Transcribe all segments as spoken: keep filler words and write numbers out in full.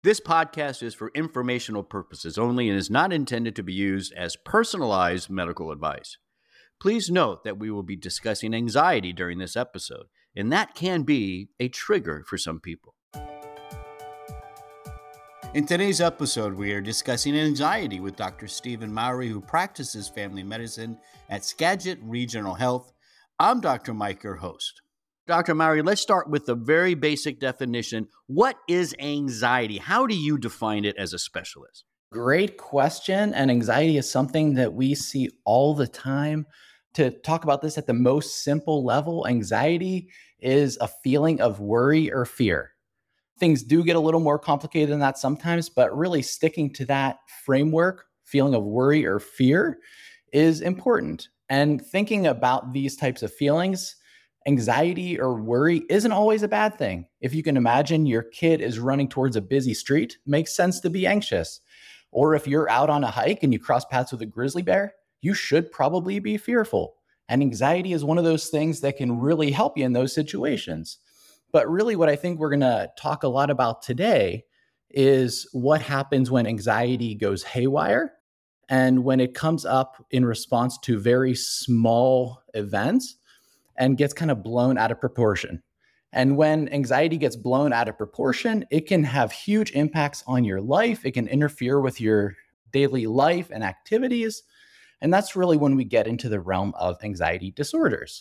This podcast is for informational purposes only and is not intended to be used as personalized medical advice. Please note that we will be discussing anxiety during this episode, and that can be a trigger for some people. In today's episode, we are discussing anxiety with Doctor Stephen Mowry, who practices family medicine at Skagit Regional Health. I'm Doctor Mike, your host. Doctor Mowry, let's start with the very basic definition. What is anxiety? How do you define it as a specialist? Great question. And anxiety is something that we see all the time. To talk about this at the most simple level, anxiety is a feeling of worry or fear. Things do get a little more complicated than that sometimes, but really sticking to that framework, feeling of worry or fear, is important. And thinking about these types of feelings, anxiety or worry isn't always a bad thing. If you can imagine your kid is running towards a busy street, it makes sense to be anxious. Or if you're out on a hike and you cross paths with a grizzly bear, you should probably be fearful. And anxiety is one of those things that can really help you in those situations. But really what I think we're going to talk a lot about today is what happens when anxiety goes haywire and when it comes up in response to very small events and gets kind of blown out of proportion. And when anxiety gets blown out of proportion, it can have huge impacts on your life. It can interfere with your daily life and activities. And that's really when we get into the realm of anxiety disorders.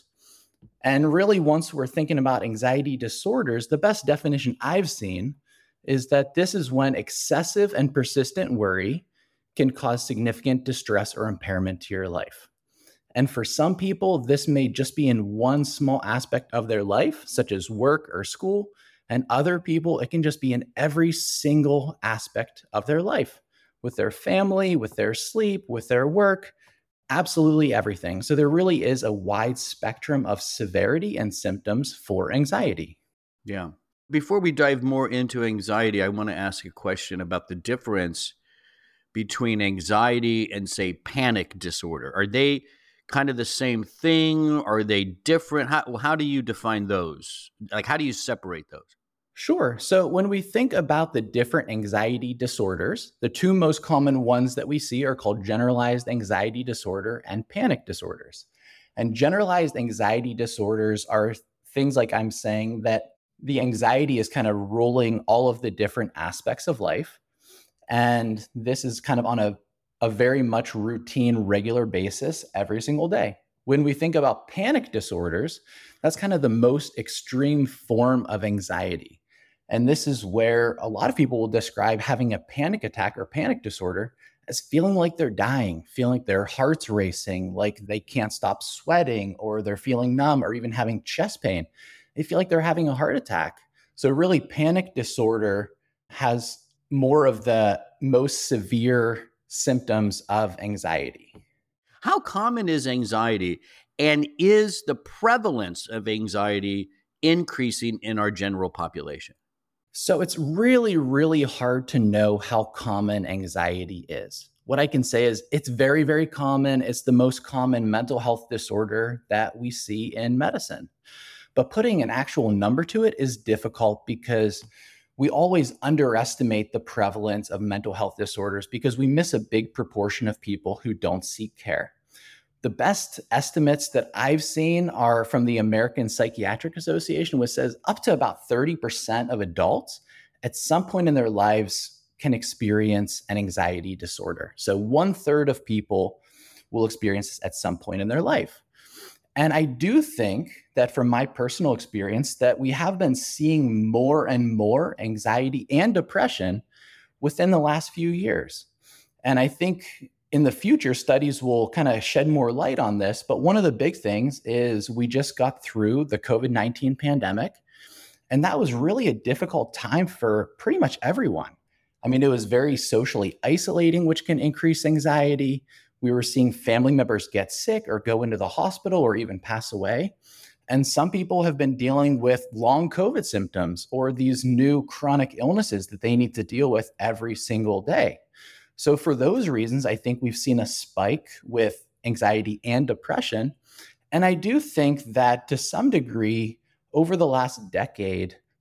And really, once we're thinking about anxiety disorders, the best definition I've seen is that this is when excessive and persistent worry can cause significant distress or impairment to your life. And for some people, this may just be in one small aspect of their life, such as work or school. And other people, it can just be in every single aspect of their life, with their family, with their sleep, with their work. Absolutely everything. So there really is a wide spectrum of severity and symptoms for anxiety. Yeah. Before we dive more into anxiety, I want to ask a question about the difference between anxiety and, say, panic disorder. Are they kind of the same thing? Are they different? How, how do you define those? Like, how do you separate those? Sure. So when we think about the different anxiety disorders, the two most common ones that we see are called generalized anxiety disorder and panic disorders. And generalized anxiety disorders are things like I'm saying that the anxiety is kind of ruling all of the different aspects of life. And this is kind of on a, a very much routine, regular basis every single day. When we think about panic disorders, that's kind of the most extreme form of anxiety. And this is where a lot of people will describe having a panic attack or panic disorder as feeling like they're dying, feeling like their heart's racing, like they can't stop sweating, or they're feeling numb, or even having chest pain. They feel like they're having a heart attack. So really, panic disorder has more of the most severe symptoms of anxiety. How common is anxiety, and is the prevalence of anxiety increasing in our general population? So it's really, really hard to know how common anxiety is. What I can say is it's very, very common. It's the most common mental health disorder that we see in medicine. But putting an actual number to it is difficult because we always underestimate the prevalence of mental health disorders because we miss a big proportion of people who don't seek care. The best estimates that I've seen are from the American Psychiatric Association, which says up to about thirty percent of adults at some point in their lives can experience an anxiety disorder. So one third of people will experience this at some point in their life. And I do think that from my personal experience that we have been seeing more and more anxiety and depression within the last few years. And I think in the future, studies will kind of shed more light on this. But one of the big things is we just got through the covid nineteen pandemic. And that was really a difficult time for pretty much everyone. I mean, it was very socially isolating, which can increase anxiety. We were seeing family members get sick or go into the hospital or even pass away. And some people have been dealing with long COVID symptoms or these new chronic illnesses that they need to deal with every single day. So for those reasons, I think we've seen a spike with anxiety and depression. And I do think that to some degree, over the last decade,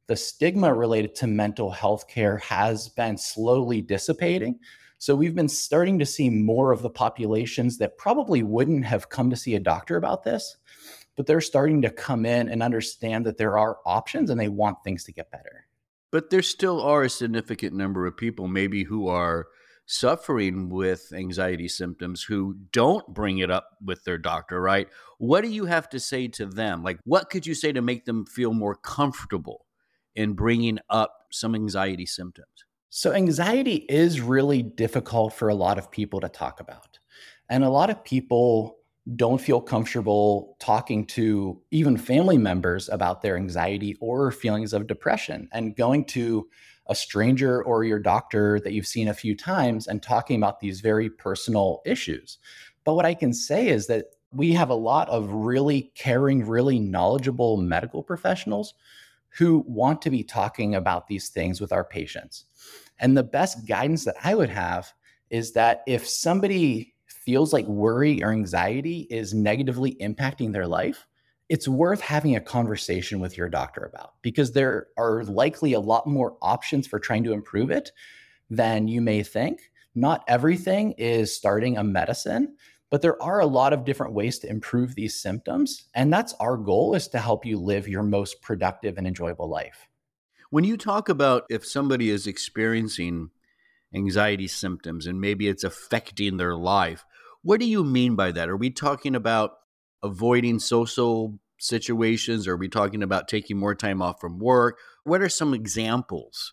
the stigma related to mental health care has been slowly dissipating. So we've been starting to see more of the populations that probably wouldn't have come to see a doctor about this, but they're starting to come in and understand that there are options and they want things to get better. But there still are a significant number of people maybe who are suffering with anxiety symptoms who don't bring it up with their doctor, right? What do you have to say to them? Like, what could you say to make them feel more comfortable in bringing up some anxiety symptoms? So, anxiety is really difficult for a lot of people to talk about. And a lot of people don't feel comfortable talking to even family members about their anxiety or feelings of depression. And going to a stranger or your doctor that you've seen a few times and talking about these very personal issues. But what I can say is that we have a lot of really caring, really knowledgeable medical professionals who want to be talking about these things with our patients. And the best guidance that I would have is that if somebody feels like worry or anxiety is negatively impacting their life, it's worth having a conversation with your doctor about, because there are likely a lot more options for trying to improve it than you may think. Not everything is starting a medicine, but there are a lot of different ways to improve these symptoms. And that's our goal, is to help you live your most productive and enjoyable life. When you talk about if somebody is experiencing anxiety symptoms and maybe it's affecting their life, what do you mean by that? Are we talking about avoiding social situations? Are we talking about taking more time off from work? What are some examples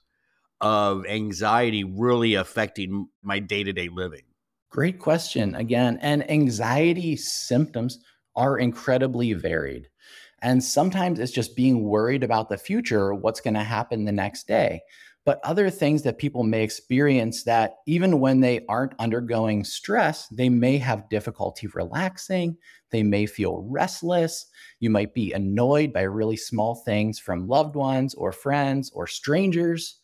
of anxiety really affecting my day-to-day living? Great question again. And anxiety symptoms are incredibly varied. And sometimes it's just being worried about the future, what's going to happen the next day. But other things that people may experience, that even when they aren't undergoing stress, they may have difficulty relaxing. They may feel restless. You might be annoyed by really small things from loved ones or friends or strangers.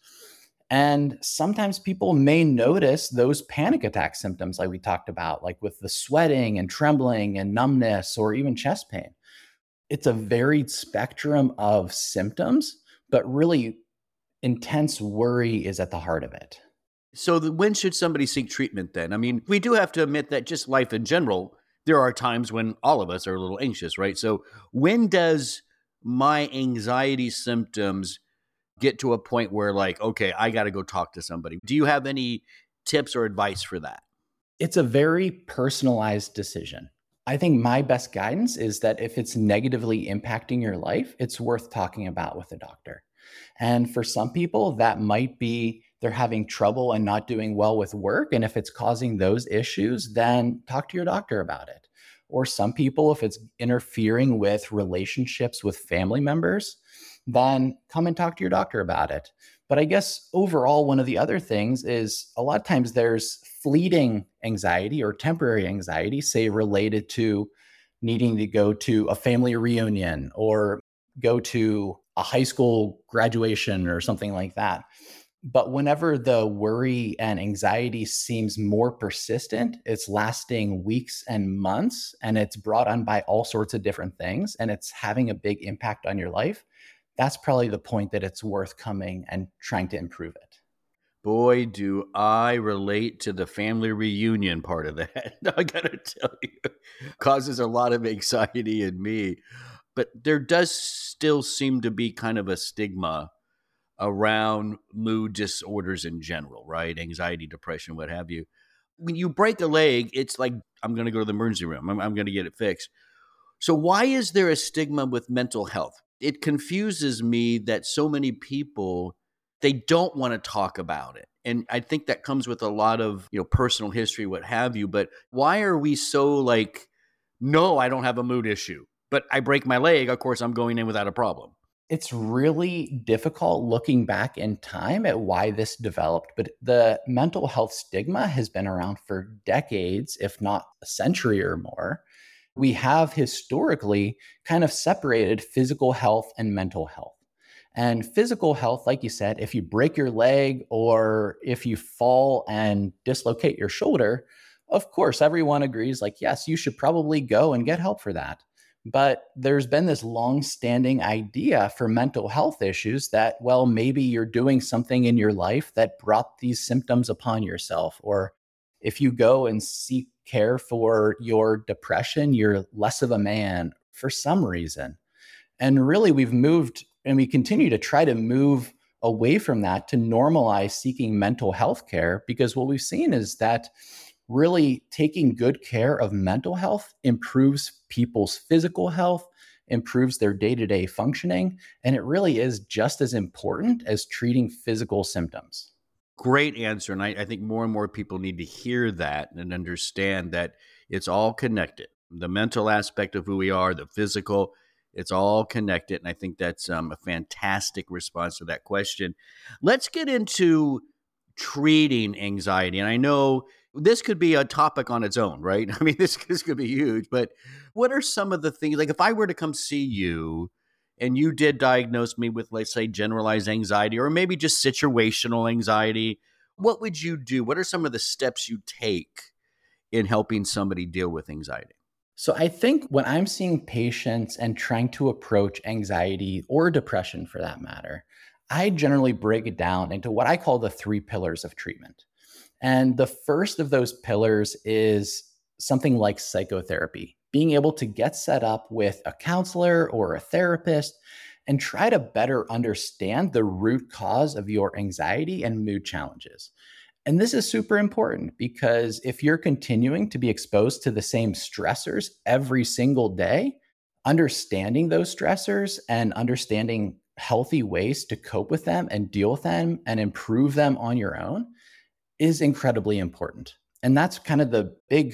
And sometimes people may notice those panic attack symptoms like we talked about, like with the sweating and trembling and numbness or even chest pain. It's a varied spectrum of symptoms, but really intense worry is at the heart of it. So the, when should somebody seek treatment then? I mean, we do have to admit that just life in general, there are times when all of us are a little anxious, right? So when does my anxiety symptoms get to a point where like, okay, I got to go talk to somebody? Do you have any tips or advice for that? It's a very personalized decision. I think my best guidance is that if it's negatively impacting your life, it's worth talking about with a doctor. And for some people, that might be they're having trouble and not doing well with work. And if it's causing those issues, then talk to your doctor about it. Or some people, if it's interfering with relationships with family members, then come and talk to your doctor about it. But I guess overall, one of the other things is a lot of times there's fleeting anxiety or temporary anxiety, say related to needing to go to a family reunion or go to a high school graduation or something like that. But whenever the worry and anxiety seems more persistent, it's lasting weeks and months, and it's brought on by all sorts of different things, and it's having a big impact on your life, that's probably the point that it's worth coming and trying to improve it. Boy, do I relate to the family reunion part of that. I gotta tell you, causes a lot of anxiety in me. But there does still seem to be kind of a stigma around mood disorders in general, right? Anxiety, depression, what have you. When you break a leg, it's like, I'm going to go to the emergency room. I'm, I'm going to get it fixed. So why is there a stigma with mental health? It confuses me that so many people, they don't want to talk about it. And I think that comes with a lot of, you know, personal history, what have you. But why are we so like, no, I don't have a mood issue, but I break my leg, of course, I'm going in without a problem? It's really difficult looking back in time at why this developed, but the mental health stigma has been around for decades, if not a century or more. We have historically kind of separated physical health and mental health. And physical health, like you said, if you break your leg or if you fall and dislocate your shoulder, of course, everyone agrees, like, yes, you should probably go and get help for that. But there's been this long-standing idea for mental health issues that, well, maybe you're doing something in your life that brought these symptoms upon yourself. Or if you go and seek care for your depression, you're less of a man for some reason. And really, we've moved and we continue to try to move away from that to normalize seeking mental health care, because what we've seen is that really taking good care of mental health improves people's physical health, improves their day to day functioning, and it really is just as important as treating physical symptoms. Great answer. And I, I think more and more people need to hear that and understand that it's all connected. The mental aspect of who we are, the physical, it's all connected. And I think that's um, a fantastic response to that question. Let's get into treating anxiety. And I know this could be a topic on its own, right? I mean, this, this could be huge, but what are some of the things, like if I were to come see you and you did diagnose me with, let's say, generalized anxiety or maybe just situational anxiety, what would you do? What are some of the steps you take in helping somebody deal with anxiety? So I think when I'm seeing patients and trying to approach anxiety or depression for that matter, I generally break it down into what I call the three pillars of treatment. And the first of those pillars is something like psychotherapy, being able to get set up with a counselor or a therapist and try to better understand the root cause of your anxiety and mood challenges. And this is super important because if you're continuing to be exposed to the same stressors every single day, understanding those stressors and understanding healthy ways to cope with them and deal with them and improve them on your own is incredibly important. And that's kind of the big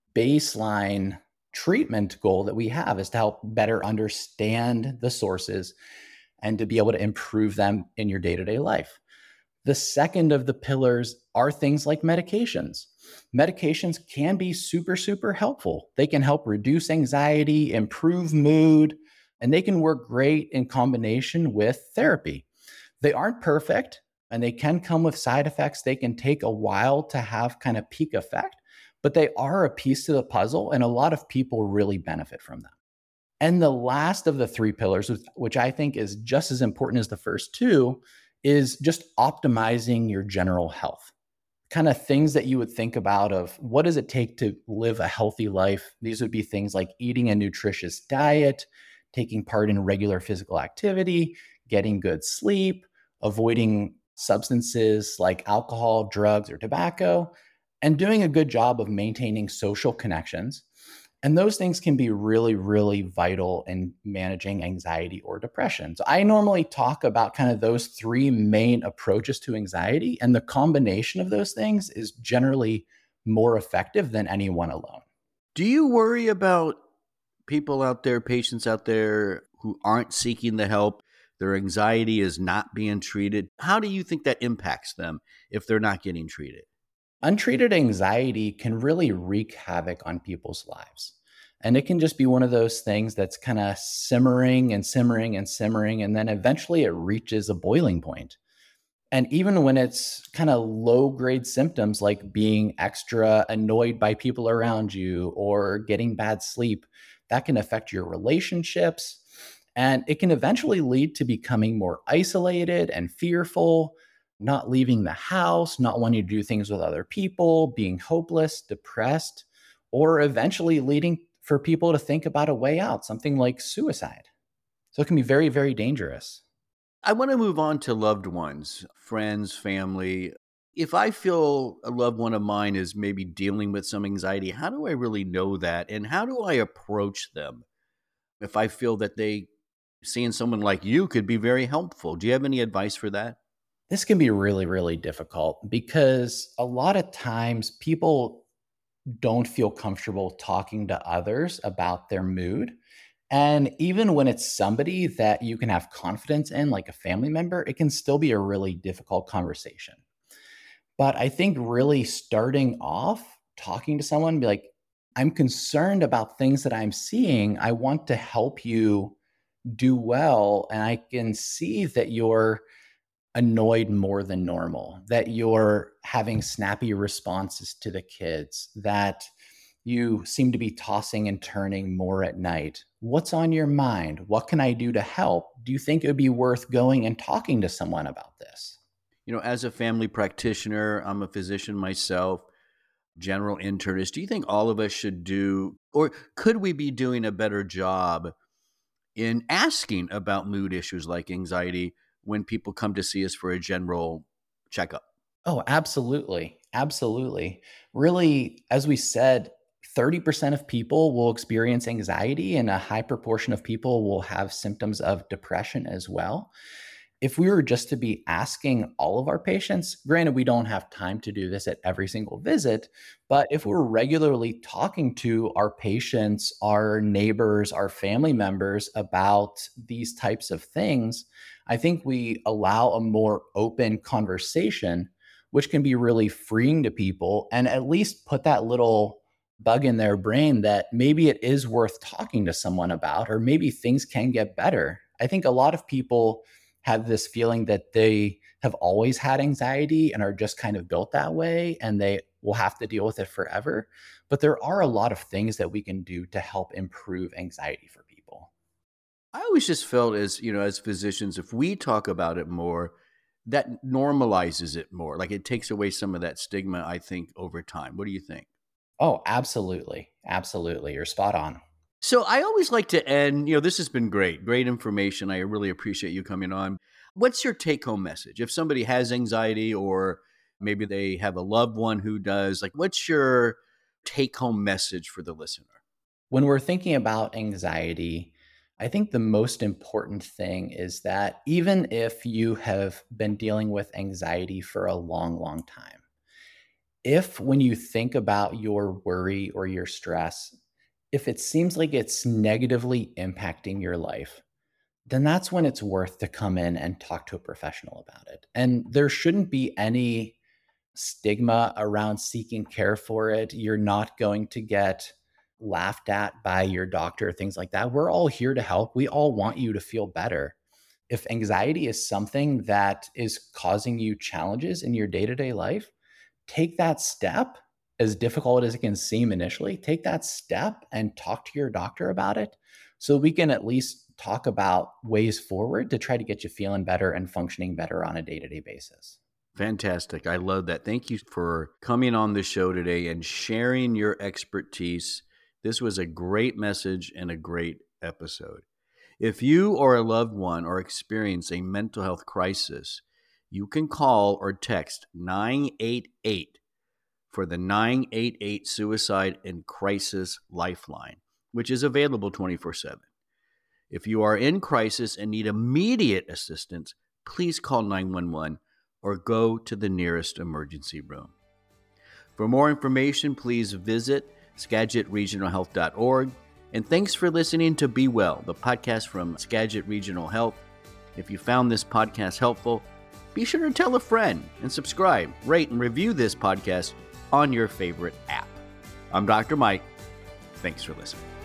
baseline treatment goal that we have, is to help better understand the sources and to be able to improve them in your day-to-day life. The second of the pillars are things like medications. Medications can be super, super helpful. They can help reduce anxiety, improve mood, and they can work great in combination with therapy. They aren't perfect and they can come with side effects. They can take a while to have kind of peak effect, but they are a piece to the puzzle and a lot of people really benefit from them. And the last of the three pillars, which I think is just as important as the first two, is just optimizing your general health. Kind of things that you would think about of what does it take to live a healthy life? These would be things like eating a nutritious diet, taking part in regular physical activity, getting good sleep, avoiding substances like alcohol, drugs, or tobacco, and doing a good job of maintaining social connections. And those things can be really, really vital in managing anxiety or depression. So I normally talk about kind of those three main approaches to anxiety, and the combination of those things is generally more effective than any one alone. Do you worry about people out there, patients out there who aren't seeking the help? Their anxiety is not being treated. How do you think that impacts them if they're not getting treated? Untreated anxiety can really wreak havoc on people's lives. And it can just be one of those things that's kind of simmering and simmering and simmering. And then eventually it reaches a boiling point. And even when it's kind of low grade symptoms like being extra annoyed by people around you or getting bad sleep, that can affect your relationships. And it can eventually lead to becoming more isolated and fearful, not leaving the house, not wanting to do things with other people, being hopeless, depressed, or eventually leading for people to think about a way out, something like suicide. So it can be very, very dangerous. I want to move on to loved ones, friends, family. If I feel a loved one of mine is maybe dealing with some anxiety, how do I really know that? And how do I approach them? If I feel that they, seeing someone like you could be very helpful. Do you have any advice for that? This can be really, really difficult because a lot of times people don't feel comfortable talking to others about their mood. And even when it's somebody that you can have confidence in, like a family member, it can still be a really difficult conversation. But I think really starting off talking to someone, be like, I'm concerned about things that I'm seeing. I want to help you do well. And I can see that you're annoyed more than normal, that you're having snappy responses to the kids, that You seem to be tossing and turning more at night. What's on your mind? What can I do to help? Do you think it would be worth going and talking to someone about this? You know, as a family practitioner, I'm a physician myself, general internist. Do you think all of us should do, or could we be doing a better job in asking about mood issues like anxiety when people come to see us for a general checkup? Oh, absolutely. Absolutely. Really, as we said, thirty percent of people will experience anxiety, and a high proportion of people will have symptoms of depression as well. If we were just to be asking all of our patients, granted, we don't have time to do this at every single visit, but if we're regularly talking to our patients, our neighbors, our family members about these types of things, I think we allow a more open conversation, which can be really freeing to people and at least put that little bug in their brain that maybe it is worth talking to someone about, or maybe things can get better. I think a lot of people have this feeling that they have always had anxiety and are just kind of built that way and they will have to deal with it forever. But there are a lot of things that we can do to help improve anxiety for people. I always just felt as, you know, as physicians, if we talk about it more, that normalizes it more. Like it takes away some of that stigma, I think, over time. What do you think? Oh, absolutely. Absolutely. You're spot on. So I always like to end, you know, this has been great, great information. I really appreciate you coming on. What's your take home message? If somebody has anxiety or maybe they have a loved one who does, like, what's your take home message for the listener? When we're thinking about anxiety, I think the most important thing is that even if you have been dealing with anxiety for a long, long time, if when you think about your worry or your stress, if it seems like it's negatively impacting your life, then that's when it's worth to come in and talk to a professional about it. And there shouldn't be any stigma around seeking care for it. You're not going to get laughed at by your doctor, things like that. We're all here to help. We all want you to feel better. If anxiety is something that is causing you challenges in your day to day life, take that step, as difficult as it can seem initially, take that step and talk to your doctor about it so we can at least talk about ways forward to try to get you feeling better and functioning better on a day to day basis. Fantastic. I love that. Thank you for coming on the show today and sharing your expertise. This was a great message and a great episode. If you or a loved one are experiencing a mental health crisis, you can call or text nine eight eight for the nine eight eight Suicide and Crisis Lifeline, which is available twenty-four seven. If you are in crisis and need immediate assistance, please call nine one one or go to the nearest emergency room. For more information, please visit skagit regional health dot org. And thanks for listening to Be Well, the podcast from Skagit Regional Health. If you found this podcast helpful, be sure to tell a friend and subscribe, rate, and review this podcast on your favorite app. I'm Doctor Mike. Thanks for listening.